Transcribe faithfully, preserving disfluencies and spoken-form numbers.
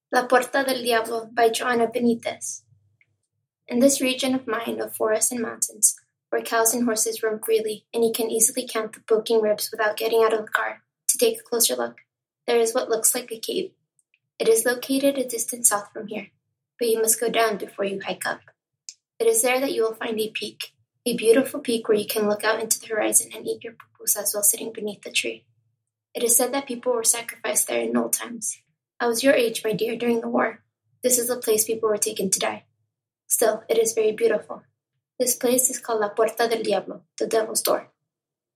La Puerta del Diablo by Joana Benitez. In this region of mine of forests and mountains, where cows and horses roam freely, and you can easily count the poking ribs without getting out of the car to take a closer look, there is what looks like a cave. It is located a distance south from here, but you must go down before you hike up. It is there that you will find a peak, a beautiful peak where you can look out into the horizon and eat your pupusas while sitting beneath the tree. It is said that people were sacrificed there in old times. I was your age, my dear, during the war. This is the place people were taken to die. Still, it is very beautiful. This place is called La Puerta del Diablo, the Devil's Door.